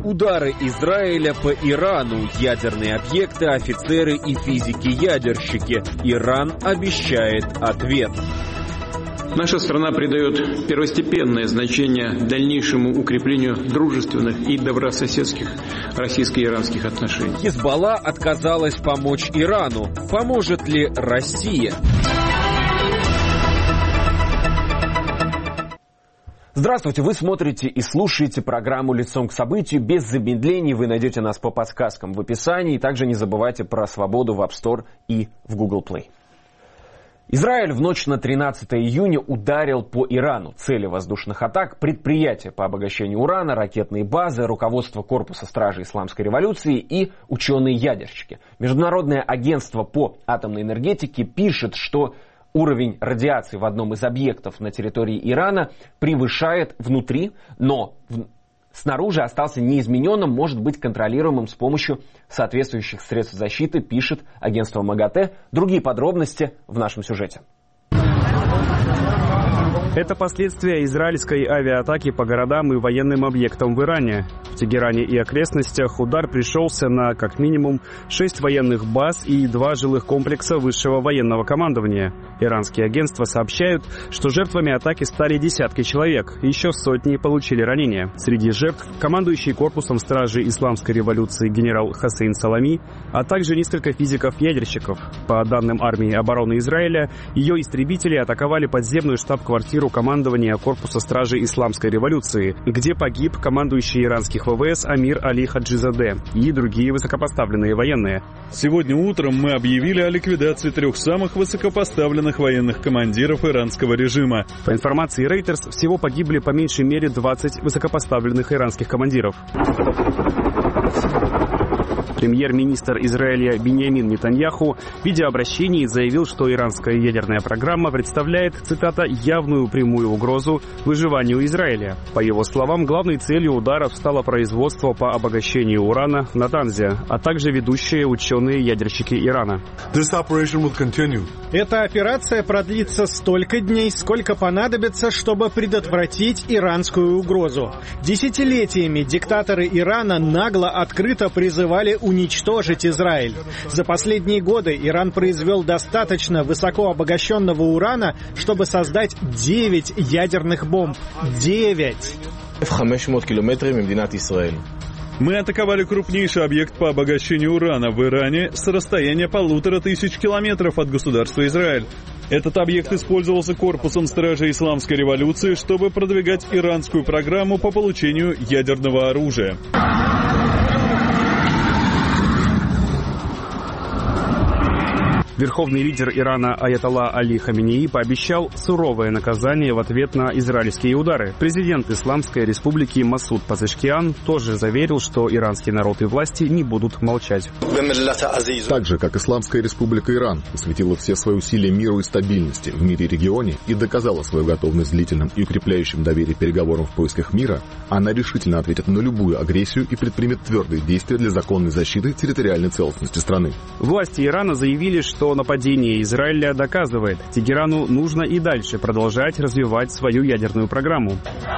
Удары Израиля по Ирану, ядерные объекты, офицеры и физики-ядерщики. Иран обещает ответ. Наша страна придает первостепенное значение дальнейшему укреплению дружественных и добрососедских российско-иранских отношений. Хизбалла отказалась помочь Ирану. Поможет ли Россия? Здравствуйте, вы смотрите и слушаете программу «Лицом к событию». Без замедлений вы найдете нас по подсказкам в описании. И также не забывайте про свободу в App Store и в Google Play. Израиль в ночь на 13 июня ударил по Ирану. Цели воздушных атак – предприятия по обогащению урана, ракетные базы, руководство корпуса стражи исламской революции и ученые-ядерщики. Международное агентство по атомной энергетике пишет, что уровень радиации в одном из объектов на территории Ирана превышает внутри, но снаружи остался неизмененным, может быть контролируемым с помощью соответствующих средств защиты, пишет агентство МАГАТЭ. Другие подробности в нашем сюжете. Это последствия израильской авиаатаки по городам и военным объектам в Иране. В Тегеране и окрестностях удар пришелся на как минимум 6 военных баз и 2 жилых комплекса высшего военного командования. Иранские агентства сообщают, что жертвами атаки стали десятки человек, еще сотни получили ранения. Среди жертв командующий корпусом стражи исламской революции генерал Хасейн Салами, а также несколько физиков-ядерщиков. По данным армии обороны Израиля, ее истребители атаковали подземную штаб-квартиру командования корпуса стражи исламской революции, где погиб командующий иранских ВВС Амир Али Хаджизаде и другие высокопоставленные военные. Сегодня утром мы объявили о ликвидации 3 самых высокопоставленных военных командиров иранского режима. По информации Reuters, всего погибли по меньшей мере 20 высокопоставленных иранских командиров. Премьер-министр Израиля Биньямин Нетаньяху в видеообращении заявил, что иранская ядерная программа представляет, цитата, «явную прямую угрозу выживанию Израиля». По его словам, главной целью ударов стало производство по обогащению урана на Танзе, а также ведущие ученые-ядерщики Ирана. Эта операция продлится столько дней, сколько понадобится, чтобы предотвратить иранскую угрозу. Десятилетиями диктаторы Ирана нагло, открыто призывали уничтожить Израиль. За последние годы Иран произвел достаточно высоко обогащенного урана, чтобы создать 9 ядерных бомб. 9! Мы атаковали крупнейший объект по обогащению урана в Иране с расстояния 1500 километров от государства Израиль. Этот объект использовался корпусом стражи исламской революции, чтобы продвигать иранскую программу по получению ядерного оружия. Верховный лидер Ирана Аятолла Али Хаминеи пообещал суровое наказание в ответ на израильские удары. Президент Исламской республики Масуд Пазешкиан тоже заверил, что иранский народ и власти не будут молчать. Так же, как Исламская республика Иран посвятила все свои усилия миру и стабильности в мире и регионе и доказала свою готовность длительным и укрепляющим доверие переговорам в поисках мира, она решительно ответит на любую агрессию и предпримет твердые действия для законной защиты территориальной целостности страны. Власти Ирана заявили, что нападение Израиля доказывает, Тегерану нужно и дальше продолжать развивать свою ядерную программу.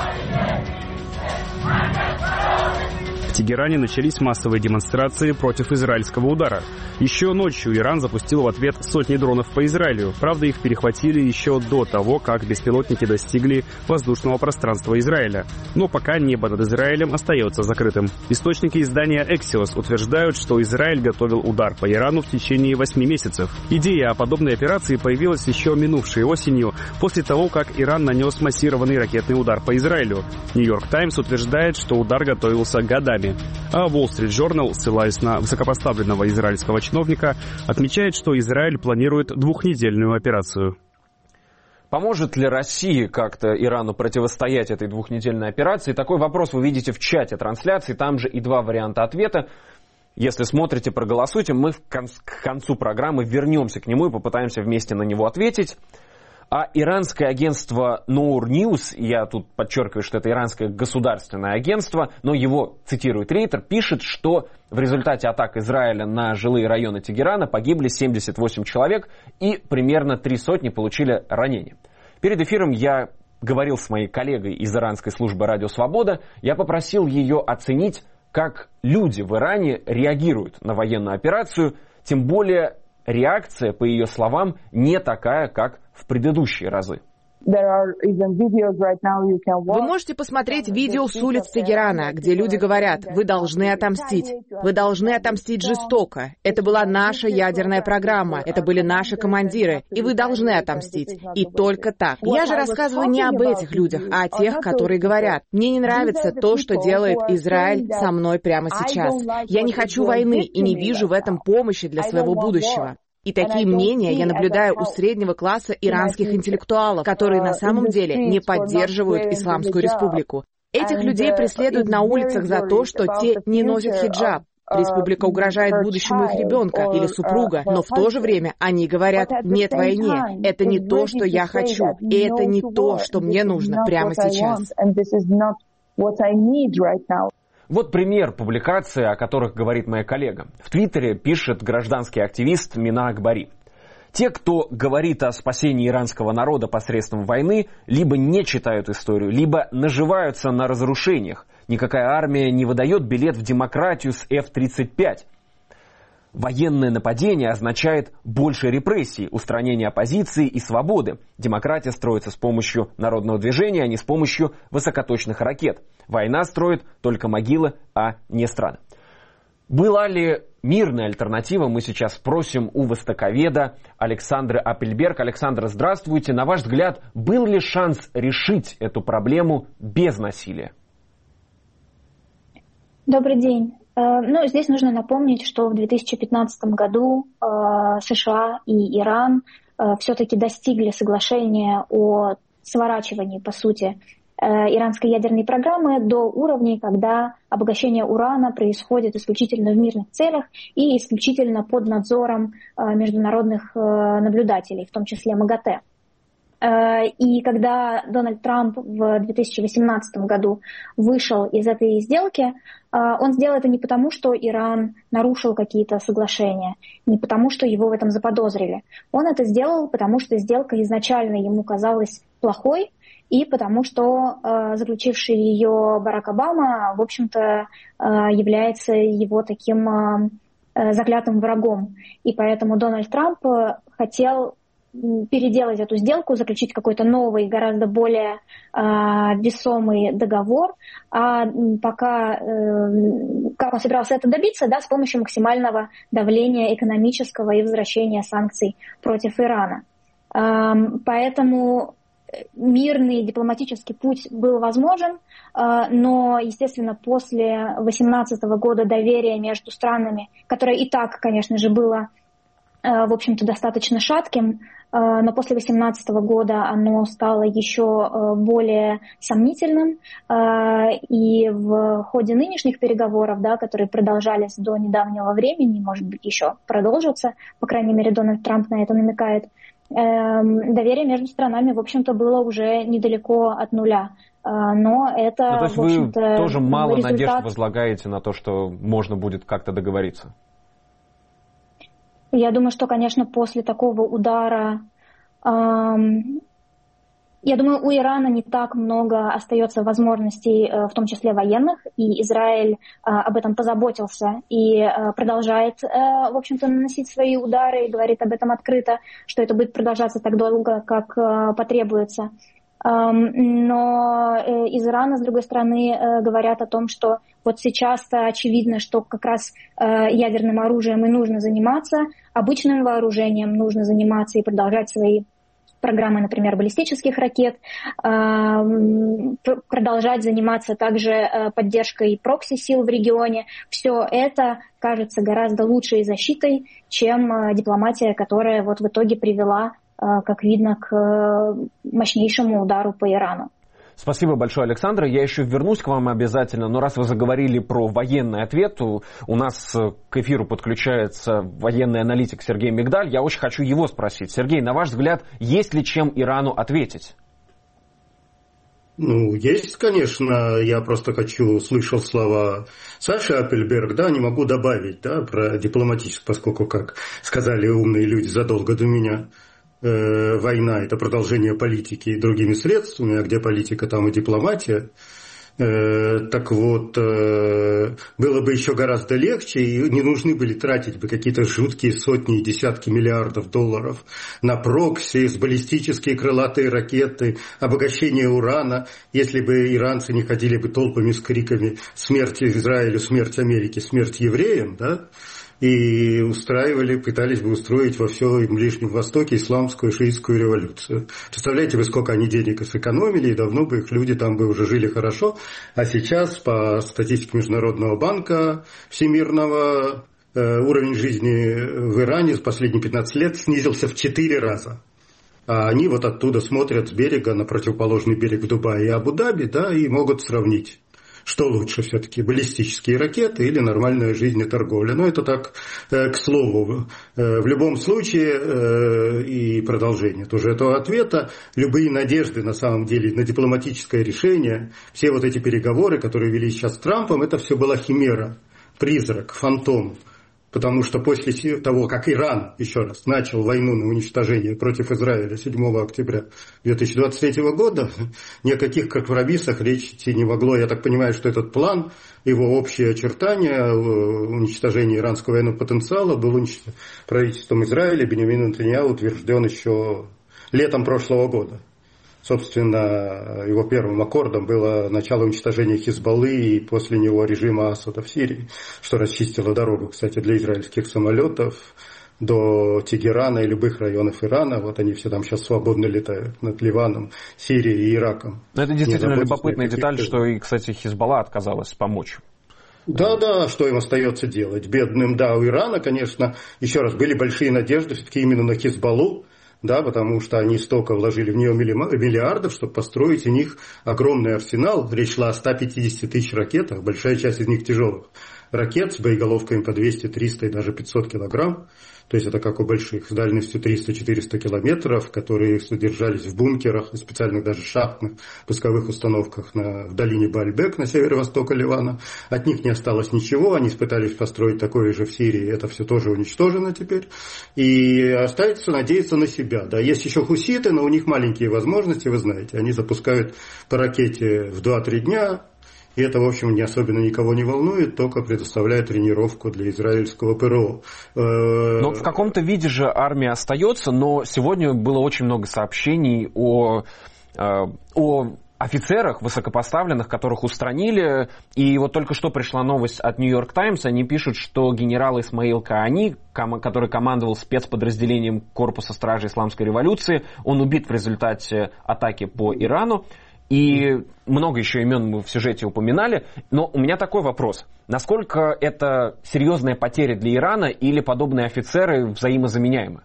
В Тегеране начались массовые демонстрации против израильского удара. Еще ночью Иран запустил в ответ сотни дронов по Израилю. Правда, их перехватили еще до того, как беспилотники достигли воздушного пространства Израиля. Но пока небо над Израилем остается закрытым. Источники издания Axios утверждают, что Израиль готовил удар по Ирану в течение 8 месяцев. Идея о подобной операции появилась еще минувшей осенью, после того, как Иран нанес массированный ракетный удар по Израилю. Нью-Йорк Таймс утверждает, что удар готовился годами. А Wall Street Journal, ссылаясь на высокопоставленного израильского чиновника, отмечает, что Израиль планирует 2-недельную операцию. Поможет ли Россия как-то Ирану противостоять этой 2-недельной операции? Такой вопрос вы видите в чате трансляции, там же и 2 варианта ответа. Если смотрите, проголосуйте, мы к концу программы вернемся к нему и попытаемся вместе на него ответить. А иранское агентство Noor News, я тут подчеркиваю, что это иранское государственное агентство, но его цитирует Рейтер, пишет, что в результате атак Израиля на жилые районы Тегерана погибли 78 человек и примерно 300 получили ранения. Перед эфиром я говорил с моей коллегой из иранской службы «Радио Свобода», я попросил ее оценить как люди в Иране реагируют на военную операцию, тем более реакция, по ее словам, не такая, как в предыдущие разы. Вы можете посмотреть видео с улиц Тегерана, где люди говорят: вы должны отомстить. Вы должны отомстить жестоко. Это была наша ядерная программа. Это были наши командиры. И вы должны отомстить. И только так. Я же рассказываю не об этих людях, а о тех, которые говорят: мне не нравится то, что делает Израиль со мной прямо сейчас. Я не хочу войны и не вижу в этом помощи для своего будущего. И такие мнения я наблюдаю у среднего класса иранских интеллектуалов, которые на самом деле не поддерживают Исламскую Республику. Этих людей преследуют на улицах за то, что те не носят хиджаб. Республика угрожает будущему их ребенка или супруга, но в то же время они говорят: нет войне, это не то, что я хочу, и это не то, что мне нужно прямо сейчас. Вот пример публикации, о которых говорит моя коллега. В Твиттере пишет гражданский активист Мина Акбари. Те, кто говорит о спасении иранского народа посредством войны, либо не читают историю, либо наживаются на разрушениях. Никакая армия не выдает билет в демократию с F-35. Военное нападение означает больше репрессий, устранение оппозиции и свободы. Демократия строится с помощью народного движения, а не с помощью высокоточных ракет. Война строит только могилы, а не страны. Была ли мирная альтернатива, мы сейчас спросим у востоковеда Александры Апельберг. Александра, здравствуйте. На ваш взгляд, был ли шанс решить эту проблему без насилия? Добрый день. Здесь нужно напомнить, что в 2015 году США и Иран все-таки достигли соглашения о сворачивании, по сути, иранской ядерной программы до уровней, когда обогащение урана происходит исключительно в мирных целях и исключительно под надзором международных наблюдателей, в том числе МАГАТЭ. И когда Дональд Трамп в 2018 году вышел из этой сделки, он сделал это не потому, что Иран нарушил какие-то соглашения, не потому, что его в этом заподозрили. Он это сделал, потому что сделка изначально ему казалась плохой, и потому что заключивший ее Барак Обама, в общем-то, является его таким заклятым врагом. И поэтому Дональд Трамп хотел переделать эту сделку, заключить какой-то новый, гораздо более весомый договор. А пока, как он собирался это добиться, с помощью максимального давления экономического и возвращения санкций против Ирана. Поэтому мирный дипломатический путь был возможен, но, естественно, после 2018 года доверие между странами, которое и так, конечно же, было, в общем-то, достаточно шатким, но после 2018 года оно стало еще более сомнительным. И в ходе нынешних переговоров, которые продолжались до недавнего времени, может быть, еще продолжатся, по крайней мере, Дональд Трамп на это намекает, доверие между странами, в общем-то, было уже недалеко от нуля. Но это, то есть в общем-то, вы тоже мало результат... надежд возлагаете на то, что можно будет как-то договориться? Я думаю, что, конечно, после такого удара, я думаю, у Ирана не так много остается возможностей, в том числе военных, и Израиль об этом позаботился и продолжает, в общем-то, наносить свои удары и говорит об этом открыто, что это будет продолжаться так долго, как потребуется. Но из Ирана, с другой стороны, говорят о том, что вот сейчас-то очевидно, что как раз ядерным оружием и нужно заниматься, обычным вооружением нужно заниматься и продолжать свои программы, например, баллистических ракет, продолжать заниматься также поддержкой прокси-сил в регионе. Все это кажется гораздо лучшей защитой, чем дипломатия, которая вот в итоге привела, как видно, к мощнейшему удару по Ирану. Спасибо большое, Александра. Я еще вернусь к вам обязательно, но раз вы заговорили про военный ответ, у нас к эфиру подключается военный аналитик Сергей Мигдаль. Я очень хочу его спросить. Сергей, на ваш взгляд, есть ли чем Ирану ответить? Есть, конечно. Я просто слышал слова Саши Апельберг, не могу добавить, про дипломатическую, поскольку, как сказали умные люди задолго до меня, война – это продолжение политики другими средствами, а где политика, там и дипломатия. Так вот, было бы еще гораздо легче, и не нужны были тратить бы какие-то жуткие сотни и десятки миллиардов долларов на прокси, с баллистические крылатые ракеты, обогащение урана, если бы иранцы не ходили бы толпами с криками «Смерть Израилю, смерть Америке, смерть евреям», да? И пытались бы устроить во всем Ближнем Востоке исламскую шиитскую революцию. Представляете вы, сколько они денег сэкономили, и давно бы их люди там бы уже жили хорошо. А сейчас, по статистике Международного банка всемирного, уровень жизни в Иране за последние 15 лет снизился в 4 раза. А они вот оттуда смотрят с берега на противоположный берег в Дубае и Абу-Даби, да, и могут сравнить. Что лучше все-таки, баллистические ракеты или нормальная жизнь и торговля? Но это так, к слову. В любом случае, и продолжение тоже этого ответа, любые надежды на самом деле на дипломатическое решение, все вот эти переговоры, которые вели сейчас с Трампом, это все была химера, призрак, фантом. Потому что после того, как Иран, еще раз, начал войну на уничтожение против Израиля 7 октября 2023 года, ни о каких компромиссах речи идти не могло. Я так понимаю, что этот план, его общие очертания уничтожения иранского военного потенциала был правительством Израиля Биньямина Нетаньяху утвержден еще летом прошлого года. Собственно, его первым аккордом было начало уничтожения Хизбаллы и после него режима Асада в Сирии, что расчистило дорогу, кстати, для израильских самолетов до Тегерана и любых районов Ирана. Вот они все там сейчас свободно летают над Ливаном, Сирией и Ираком. Но это действительно любопытная деталь, что и, кстати, Хизбалла отказалась помочь. Да, что им остается делать? Бедным, да, у Ирана, конечно, еще раз, были большие надежды все-таки именно на Хизбаллу, да, потому что они столько вложили в нее миллиардов, чтобы построить у них огромный арсенал. Речь шла о 150 тысяч ракетах, большая часть из них тяжелых ракет с боеголовками по 200, 300 и даже 500 килограмм. То есть это как у больших, с дальностью 300-400 километров, которые содержались в бункерах и специальных даже шахтных пусковых установках в долине Баальбек на северо-востоке Ливана. От них не осталось ничего, они пытались построить такое же в Сирии, это все тоже уничтожено теперь. И остается надеяться на себя. Да, есть еще хуситы, но у них маленькие возможности, вы знаете, они запускают по ракете в 2-3 дня. И это, в общем, не особенно никого не волнует, только предоставляет тренировку для израильского ПРО. Но в каком-то виде же армия остается, но сегодня было очень много сообщений о офицерах высокопоставленных, которых устранили. И вот только что пришла новость от New York Times. Они пишут, что генерал Исмаил Каани, который командовал спецподразделением Корпуса стражей Исламской революции, он убит в результате атаки по Ирану. И много еще имен мы в сюжете упоминали. Но у меня такой вопрос. Насколько это серьезная потеря для Ирана или подобные офицеры взаимозаменяемы?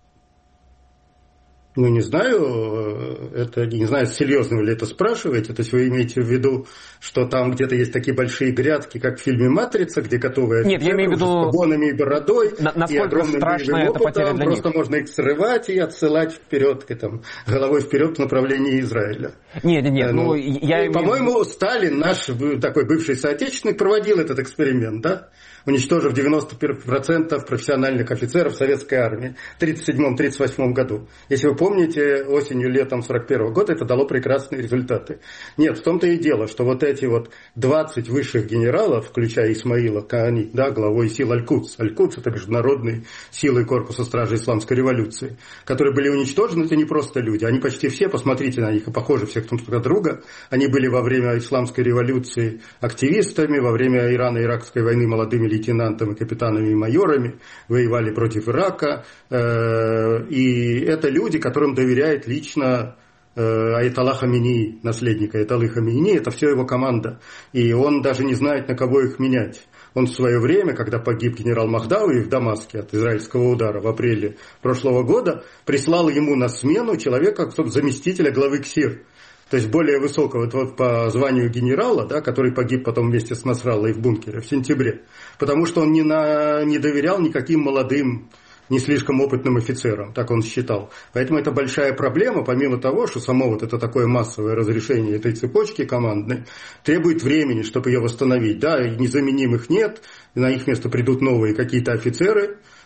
Ну, не знаю, серьезно ли это спрашиваете. То есть вы имеете в виду, что там где-то есть такие большие грядки, как в фильме «Матрица», где готовые офицеры, нет, я имею в виду, с погонами и бородой, насколько и огромным страшная эта потеря для них. Просто можно их срывать и отсылать вперед, головой вперед в направлении Израиля. Нет. По-моему, Сталин, наш такой бывший соотечественник, проводил этот эксперимент, да? Уничтожив 90% профессиональных офицеров советской армии в 1937-1938 году. Если вы помните, осенью-летом 1941 года это дало прекрасные результаты. Нет, в том-то и дело, что вот эти 20 высших генералов, включая Исмаила Каани, да, главой сил Аль-Кудс. Аль-Кудс — это международные силы Корпуса стражей Исламской революции, которые были уничтожены, это не просто люди. Они почти все, посмотрите на них, и похожи все друг на друга. Они были во время Исламской революции активистами, во время Ирано-Иракской войны молодыми лейтенантами, капитанами и майорами, воевали против Ирака. И это люди, которым доверяет лично Аятолла Хаминеи, наследник Аятоллы Хаминеи, это все его команда. И он даже не знает, на кого их менять. Он в свое время, когда погиб генерал Махдауи в Дамаске от израильского удара в апреле прошлого года, прислал ему на смену человека, заместителя главы КСИР. То есть более высокого по званию генерала, да, который погиб потом вместе с Насраллой в бункере в сентябре. Потому что он не доверял никаким молодым, не слишком опытным офицерам, так он считал. Поэтому это большая проблема, помимо того, что само это такое массовое разрешение этой цепочки командной требует времени, чтобы ее восстановить. Да, и незаменимых нет, на их место придут новые какие-то офицеры,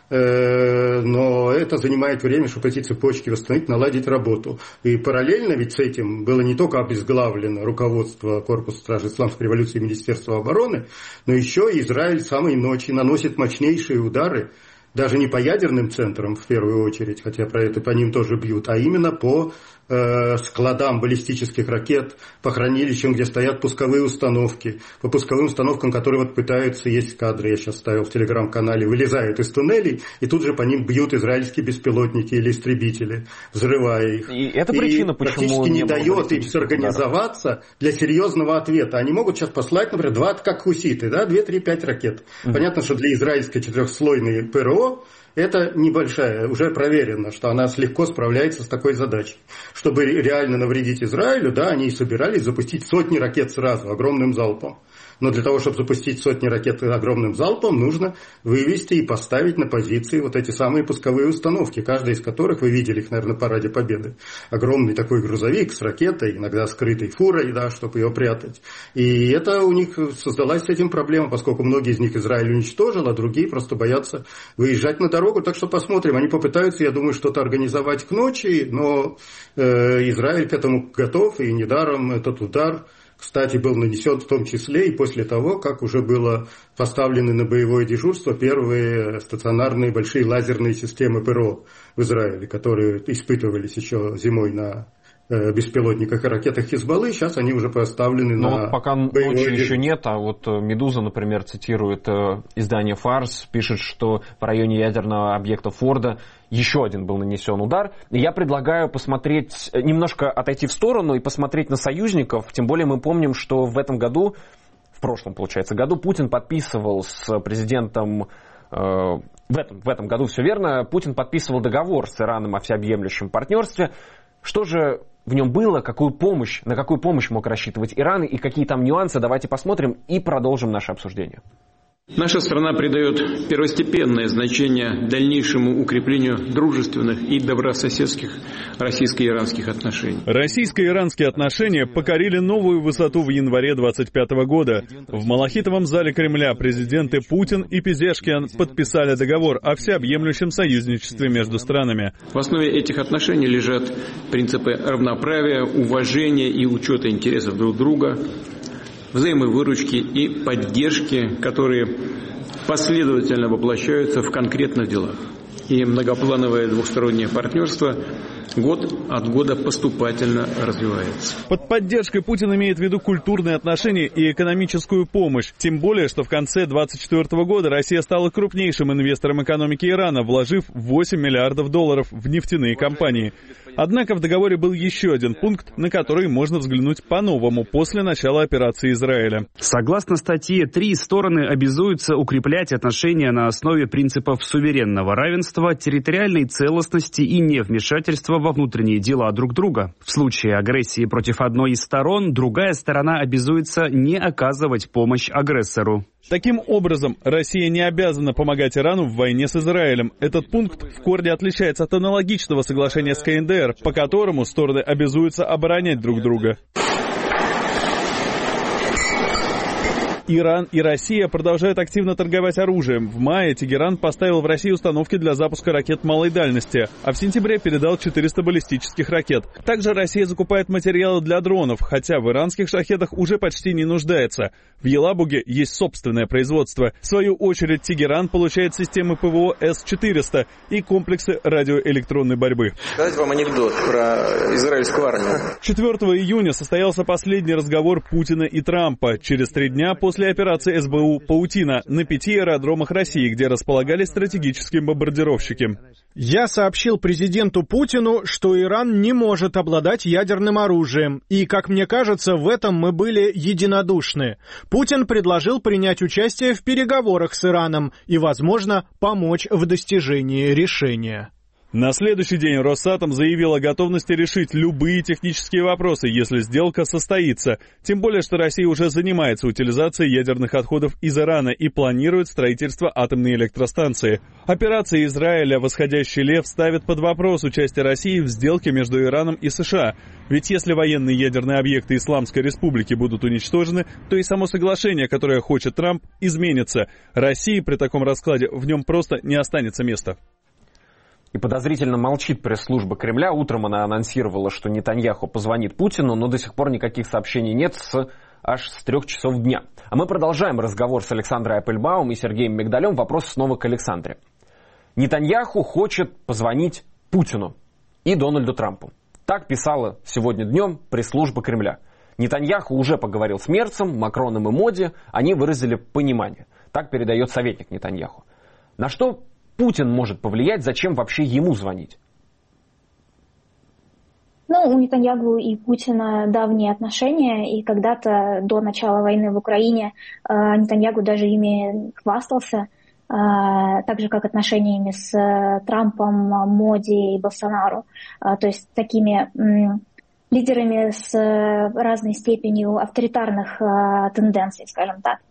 но это занимает время, чтобы эти цепочки восстановить, наладить работу. И параллельно ведь с этим было не только обезглавлено руководство Корпуса Стражи Исламской революции и Министерства обороны, но еще и Израиль самой ночи наносит мощнейшие удары, даже не по ядерным центрам в первую очередь, хотя по ним тоже бьют, а именно по складам баллистических ракет, по хранилищам, где стоят пусковые установки, по пусковым установкам, которые вот пытаются, есть кадры, я сейчас ставил в телеграм-канале, вылезают из туннелей, и тут же по ним бьют израильские беспилотники или истребители, взрывая их. И это причина, почему практически не дает им сорганизоваться для серьезного ответа. Они могут сейчас послать, например, как хуситы, 2, 3, 5 ракет. Понятно, что для израильской 4-слойной ПРО это небольшая, уже проверено, что она легко справляется с такой задачей. Чтобы реально навредить Израилю, они и собирались запустить сотни ракет сразу, огромным залпом. Но для того, чтобы запустить сотни ракет огромным залпом, нужно вывести и поставить на позиции вот эти самые пусковые установки, каждая из которых, вы видели их, наверное, на Параде Победы. Огромный такой грузовик с ракетой, иногда скрытой фурой, чтобы ее прятать. И это у них создалась с этим проблема, поскольку многие из них Израиль уничтожил, а другие просто боятся выезжать на дорогу. Так что посмотрим. Они попытаются, я думаю, что-то организовать к ночи, но Израиль к этому готов, и недаром этот удар, кстати, был нанесен в том числе и после того, как уже было поставлены на боевое дежурство первые стационарные большие лазерные системы ПРО в Израиле, которые испытывались еще зимой на беспилотниках и ракетах Хизбаллы, сейчас они уже поставлены на пока ночи еще нет, а вот «Медуза», например, цитирует издание «Фарс», пишет, что в районе ядерного объекта Форда еще один был нанесен удар. И я предлагаю посмотреть, немножко отойти в сторону и посмотреть на союзников, тем более мы помним, что в этом году, в прошлом, получается, году Путин подписывал с президентом, в этом году все верно, Путин подписывал договор с Ираном о всеобъемлющем партнерстве. Что же в нем было, на какую помощь мог рассчитывать Иран и какие там нюансы, давайте посмотрим и продолжим наше обсуждение. Наша страна придает первостепенное значение дальнейшему укреплению дружественных и добрососедских российско-иранских отношений. Российско-иранские отношения покорили новую высоту в январе 2025 года. В Малахитовом зале Кремля президенты Путин и Пезешкиан подписали договор о всеобъемлющем союзничестве между странами. В основе этих отношений лежат принципы равноправия, уважения и учета интересов друг друга, взаимовыручки и поддержки, которые последовательно воплощаются в конкретных делах. И многоплановое двухстороннее партнерство год от года поступательно развивается. Под поддержкой Путин имеет в виду культурные отношения и экономическую помощь. Тем более, что в конце 2024 года Россия стала крупнейшим инвестором экономики Ирана, вложив $8 миллиардов в нефтяные компании. Однако в договоре был еще один пункт, на который можно взглянуть по-новому после начала операции Израиля. Согласно статье 3, стороны обязуются укреплять отношения на основе принципов суверенного равенства, территориальной целостности и невмешательства во внутренние дела друг друга. В случае агрессии против одной из сторон, другая сторона обязуется не оказывать помощь агрессору. Таким образом, Россия не обязана помогать Ирану в войне с Израилем. Этот пункт в корне отличается от аналогичного соглашения с КНДР, по которому стороны обязуются оборонять друг друга. Иран и Россия продолжают активно торговать оружием. В мае Тегеран поставил в Россию установки для запуска ракет малой дальности, а в сентябре передал 400 баллистических ракет. Также Россия закупает материалы для дронов, хотя в иранских шахедах уже почти не нуждается. В Елабуге есть собственное производство. В свою очередь Тегеран получает системы ПВО С-400 и комплексы радиоэлектронной борьбы. Сказать вам анекдот про израильскую армию. 4 июня состоялся последний разговор Путина и Трампа. Через 3 дня после операции СБУ «Паутина» на 5 аэродромах России, где располагались стратегические бомбардировщики. Я сообщил президенту Путину, что Иран не может обладать ядерным оружием, и, как мне кажется, в этом мы были единодушны. Путин предложил принять участие в переговорах с Ираном и, возможно, помочь в достижении решения. На следующий день Росатом заявил о готовности решить любые технические вопросы, если сделка состоится. Тем более, что Россия уже занимается утилизацией ядерных отходов из Ирана и планирует строительство атомной электростанции. Операция Израиля «Восходящий лев» ставит под вопрос участие России в сделке между Ираном и США. Ведь если военные ядерные объекты Исламской Республики будут уничтожены, то и само соглашение, которое хочет Трамп, изменится. России при таком раскладе в нем просто не останется места. И подозрительно молчит пресс-служба Кремля. Утром она анонсировала, что Нетаньяху позвонит Путину, но до сих пор никаких сообщений нет аж с 3 часов дня. А мы продолжаем разговор с Александрой Аппельбаум и Сергеем Мигдалем. Вопрос снова к Александре. Нетаньяху хочет позвонить Путину и Дональду Трампу. Так писала сегодня днем пресс-служба Кремля. Нетаньяху уже поговорил с Мерцем, Макроном и Моди. Они выразили понимание. Так передает советник Нетаньяху. На что Путин может повлиять, зачем вообще ему звонить? У Нетаньяху и Путина давние отношения, и когда-то до начала войны в Украине Нетаньяху даже ими хвастался, так же, как отношениями с Трампом, Моди и Болсонару. То есть такими лидерами с разной степенью авторитарных тенденций, скажем так.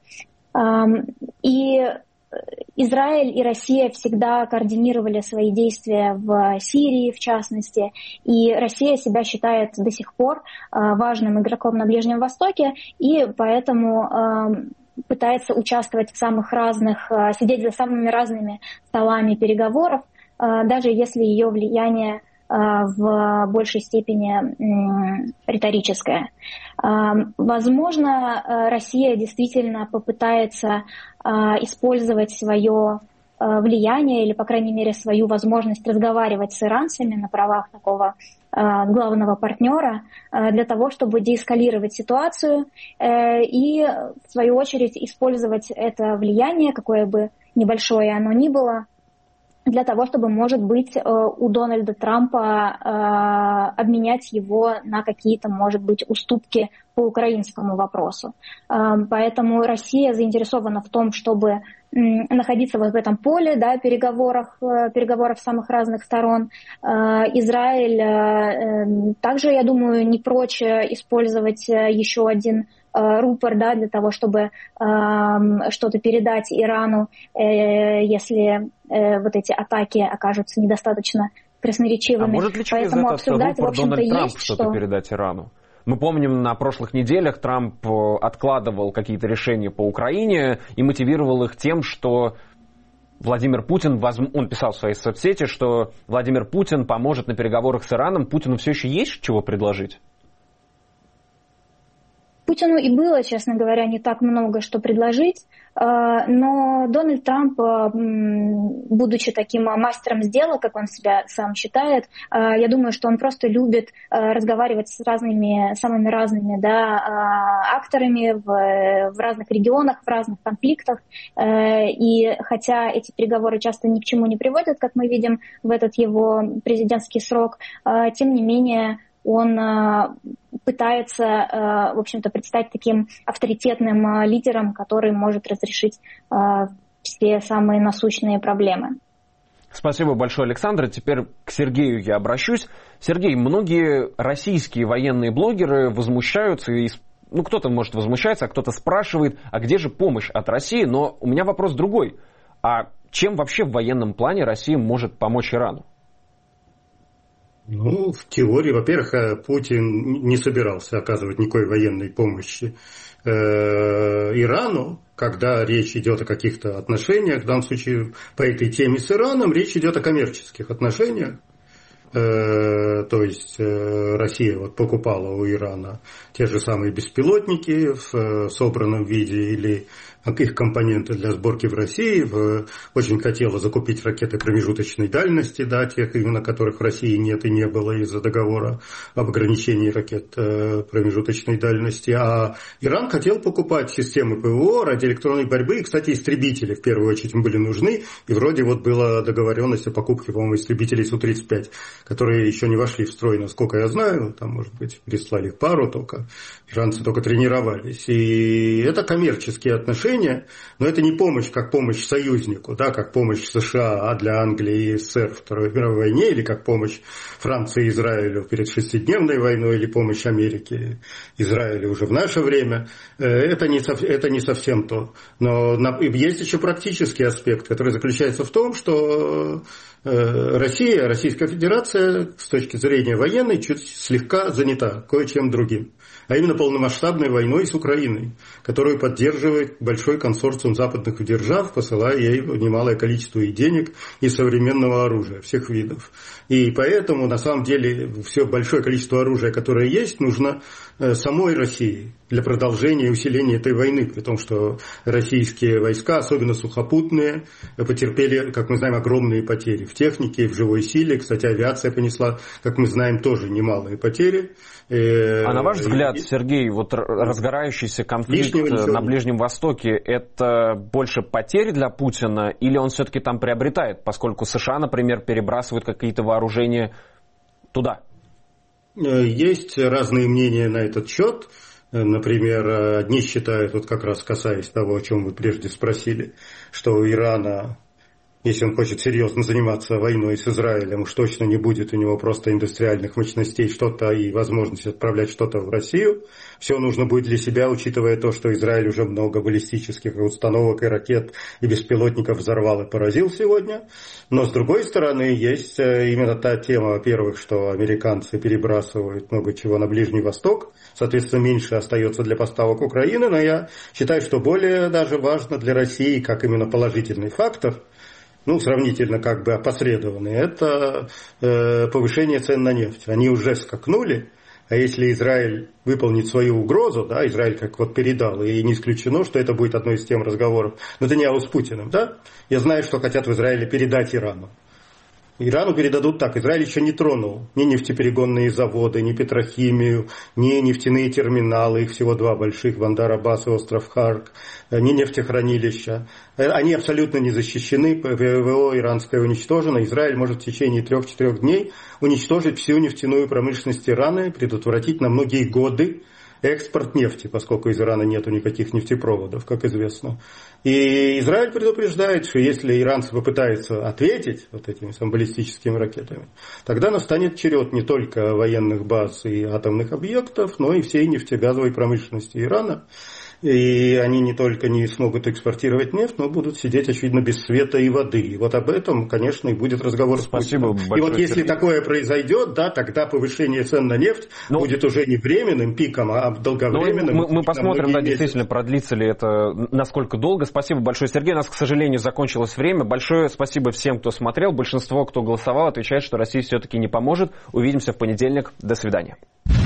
И Израиль и Россия всегда координировали свои действия в Сирии, в частности, и Россия себя считает до сих пор важным игроком на Ближнем Востоке, и поэтому пытается участвовать в самых разных, сидеть за самыми разными столами переговоров, даже если ее влияние в большей степени риторическое. Возможно, Россия действительно попытается использовать свое влияние или, по крайней мере, свою возможность разговаривать с иранцами на правах такого главного партнера для того, чтобы деэскалировать ситуацию и, в свою очередь, использовать это влияние, какое бы небольшое оно ни было, для того, чтобы, может быть, у Дональда Трампа обменять его на какие-то, может быть, уступки по украинскому вопросу. Поэтому Россия заинтересована в том, чтобы находиться вот в этом поле, переговоров самых разных сторон. Израиль также, я думаю, не прочь использовать еще один рупор, для того, чтобы что-то передать Ирану, если вот эти атаки окажутся недостаточно красноречивыми. А может ли через этот рупор Дональд Трамп что-то передать Ирану? Мы помним, на прошлых неделях Трамп откладывал какие-то решения по Украине и мотивировал их тем, что Владимир Путин, он писал в своей соцсети, что Владимир Путин поможет на переговорах с Ираном. Путину все еще есть чего предложить? Путину и было, честно говоря, не так много что предложить, но Дональд Трамп, будучи таким мастером сделок, как он себя сам считает, я думаю, что он просто любит разговаривать с самыми разными акторами в разных регионах, в разных конфликтах. И хотя эти переговоры часто ни к чему не приводят, как мы видим в этот его президентский срок, тем не менее он пытается, в общем-то, предстать таким авторитетным лидером, который может разрешить все самые насущные проблемы. Спасибо большое, Александра. Теперь к Сергею я обращусь. Сергей, многие российские военные блогеры возмущаются, кто-то может возмущаться, а кто-то спрашивает, а где же помощь от России? Но у меня вопрос другой. А чем вообще в военном плане Россия может помочь Ирану? В теории, во-первых, Путин не собирался оказывать никакой военной помощи Ирану, когда речь идет о каких-то отношениях, в данном случае по этой теме с Ираном речь идет о коммерческих отношениях. То есть Россия покупала у Ирана те же самые беспилотники в собранном виде или их компоненты для сборки в России, очень хотела закупить ракеты промежуточной дальности, тех именно которых в России нет и не было из-за договора об ограничении ракет промежуточной дальности. А Иран хотел покупать системы ПВО, радиоэлектронной борьбы, и, кстати, истребители в первую очередь им были нужны, и вроде была договоренность о покупке, по-моему, истребителей Су-35 которые еще не вошли в строй, насколько я знаю, там, может быть, прислали их пару только, иранцы только тренировались. И это коммерческие отношения, но это не помощь как помощь союзнику, да, как помощь США для Англии и СССР в Второй мировой войне, или как помощь Франции и Израилю перед шестидневной войной, или помощь Америки Израилю уже в наше время. Это не совсем то. Но есть еще практический аспект, который заключается в том, что Российская Федерация с точки зрения военной чуть слегка занята кое-чем другим. А именно полномасштабной войной с Украиной, которую поддерживает большой консорциум западных держав, посылая ей немалое количество и денег, и современного оружия всех видов. И поэтому, на самом деле, все большое количество оружия, которое есть, нужно самой России для продолжения и усиления этой войны, при том, что российские войска, особенно сухопутные, потерпели, как мы знаем, огромные потери в технике, в живой силе. Кстати, авиация понесла, как мы знаем, тоже немалые потери. А на ваш взгляд, Сергей, вот разгорающийся конфликт на Ближнем Востоке, это больше потери для Путина, или он все-таки там приобретает, поскольку США, например, перебрасывают какие-то вооружения туда? Есть разные мнения на этот счет. Например, одни считают, вот как раз касаясь того, о чем вы прежде спросили, что у Ирана, если он хочет серьезно заниматься войной с Израилем, уж точно не будет у него просто индустриальных мощностей что-то и возможности отправлять что-то в Россию. Все нужно будет для себя, учитывая то, что Израиль уже много баллистических установок и ракет и беспилотников взорвал и поразил сегодня. Но с другой стороны, есть именно та тема, во-первых, что американцы перебрасывают много чего на Ближний Восток, соответственно, меньше остается для поставок Украины, но я считаю, что более даже важно для России, как именно положительный фактор, сравнительно как бы опосредованный, это повышение цен на нефть. Они уже скакнули, а если Израиль выполнит свою угрозу, да, Израиль как вот передал, и не исключено, что это будет одной из тем разговоров Нетаньяху с Путиным, да, я знаю, что хотят в Израиле передать Ирану. Ирану передадут так. Израиль еще не тронул ни нефтеперегонные заводы, ни петрохимию, ни нефтяные терминалы, их всего два больших, Бандар Аббас и остров Харк, ни нефтехранилища. Они абсолютно не защищены, ПВО иранское уничтожено. Израиль может в течение 3-4 дней уничтожить всю нефтяную промышленность Ирана и предотвратить на многие годы экспорт нефти, поскольку из Ирана нету никаких нефтепроводов, как известно. И Израиль предупреждает, что если иранцы попытаются ответить вот этими баллистическими ракетами, тогда настанет черед не только военных баз и атомных объектов, но и всей нефтегазовой промышленности Ирана. И они не только не смогут экспортировать нефть, но будут сидеть, очевидно, без света и воды. И вот об этом, конечно, и будет разговор с Путиным. И вот если такое произойдет, да, тогда повышение цен на нефть будет уже не временным пиком, а долговременным. Мы посмотрим, да, действительно, продлится ли это, насколько долго. Спасибо большое, Сергей. У нас, к сожалению, закончилось время. Большое спасибо всем, кто смотрел. Большинство, кто голосовал, отвечает, что Россия все-таки не поможет. Увидимся в понедельник. До свидания.